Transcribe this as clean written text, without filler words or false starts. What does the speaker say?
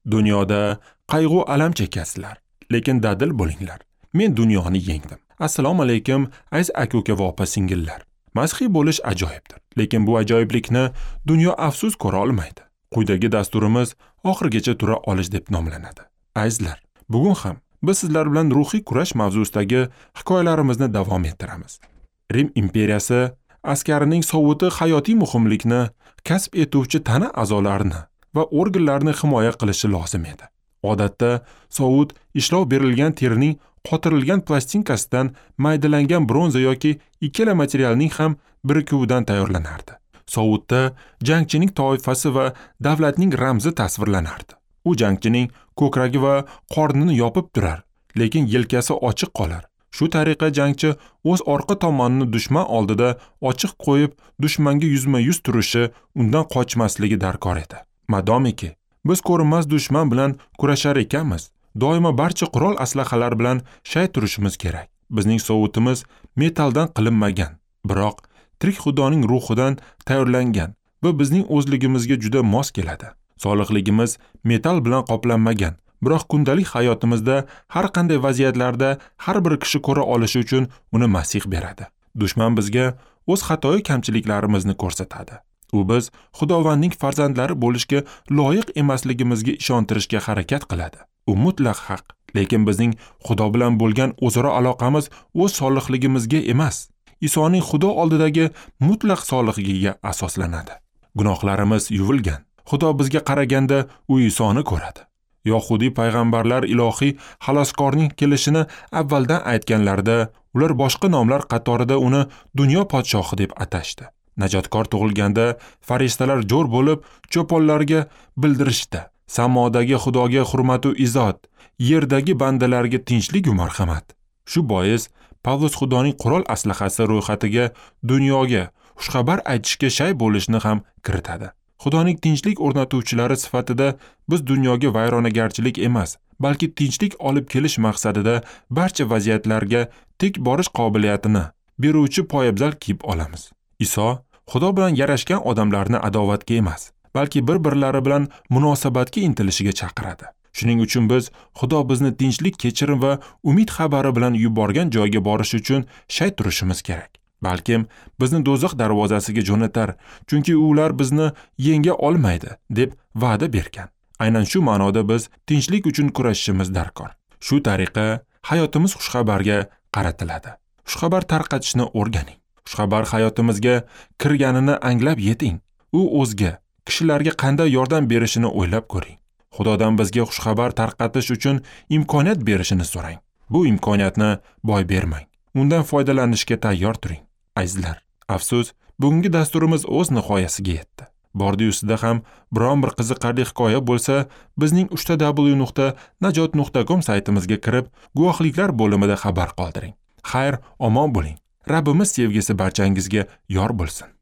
Dunyoda qayg'u alam chekasizlar, lekin dadil bo'linglar. Men dunyoni yengdim. Assalomu alaykum aziz aka-uka va opa-singillar. Masihiy bo'lish ajoyibdir, lekin bu ajoyiblikni dunyo afsus ko'ra olmaydi. Quyidagi dasturimiz oxirigacha tura olish deb nomlanadi. Azizlar, bugun ham biz sizlar bilan ruhiy kurash mavzusidagi hikoyalarimizni davom ettiramiz. Rim imperiyasi askarining sovuti hayotiy muhimlikni kasb etuvchi tana a'zolarini va organlarni himoya qilishi lozim edi. Odatda sovut ishlov berilgan terining qotirilgan plastinkasidan maydalangan bronza yoki ikkala materialning ham birikuvidan tayyorlanardi. Sovutda jangchining toifasi va davlatning ramzi tasvirlanardi. U jangchining ko'kragi va qornini yopib turar, lekin yelkasi ochiq qolar. Shu tariqa jangchi o'z orqa tomonini dushman oldida ochiq qo'yib, dushmanga yuzma-yuz turishi, undan qochmasligi darkor edi. Madomiki biz ko'rinmas dushman bilan kurashar ekanmiz, doimo barcha qurol aslahalar bilan shay turishimiz kerak. Bizning sovutimiz metaldan qilinmagan, biroq tirik xudoning ruhidan tayyorlangan va bizning o'zligimizga juda mos keladi. Sog'lig'ligimiz metal bilan qoplanmagan, biroq kundalik hayotimizda har qanday vaziyatlarda har bir kishi ko'ra olishi uchun uni Masih beradi. Dushman bizga o'z xatoyi kamchiliklarimizni ko'rsatadi. U biz Xudovandning farzandlari bo'lishga loyiq emasligimizga ishontirishga harakat qiladi. U mutlaq haq, lekin bizning Xudo bilan bo'lgan o'zaro aloqamiz o'z solihligimizga emas, Isoning Xudo oldidagi mutlaq soligligiga asoslanadi. Gunohlarimiz yuvilgan. Xudo bizga qaraganda u Isoni ko'radi. Yahudiy payg'ambarlar ilohiy xaloskorning kelishini avvaldan aytganlarida, ular boshqa nomlar qatorida uni dunyo podshohi deb atashdi. Najotkor tug'ilganda farishtalar jo'r bo'lib, cho'ponlarga bildirishdi: samodagi Xudoga hurmat va izzat, yerdagi bandalarga tinchlik va marhamat. Shu bois Pavlus Xudoning qurol aslahasi ro'yxatiga dunyoga xushxabar aytishga shay bo'lishni ham kiritadi. Xudoning tinchlik o'rnatuvchilari sifatida biz dunyoga vayronagarchilik emas, balki tinchlik olib kelish maqsadida barcha vaziyatlarga tik borish qobiliyatini beruvchi poyabzal kiyib olamiz. Iso Xudo bilan yarashgan odamlarni adovatga emas, balki bir-birlari bilan munosabatga intilishiga chaqiradi. Shuning uchun biz Xudo bizni tinchlik, kechirim va umid xabari bilan yuborgan joyga borish uchun shay turishimiz kerak. Balkim bizni do'zax darvozasiga jo'natar, chunki ular bizni yenga olmaydi deb va'da bergan. Aynan shu ma'noda biz tinchlik uchun kurashishimiz darkor. Shu tariqa hayotimiz xushxabarga qaratiladi. Xushxabar tarqatishni o'rganing. Xushxabar hayotimizga kirganini anglab yeting. U o'zga kishilarga qanday yordam berishini o'ylab ko'ring. Xudodan bizga xushxabar tarqatish uchun imkoniyat berishini so'rang. Bu imkoniyatni boy bermang. Undan foydalanishga tayyor turing. Azizlar, afsus, bugungi dasturimiz o'z nihoyasiga yetdi. Bordi-yusida ham biron bir qiziqarli hikoya bo'lsa, bizning 3w.najot.com saytimizga kirib, guvohliklar bo'limida xabar qoldiring. Xayr, omon bo'ling. Rabbimiz sevgisi barchangizga yor bo'lsin.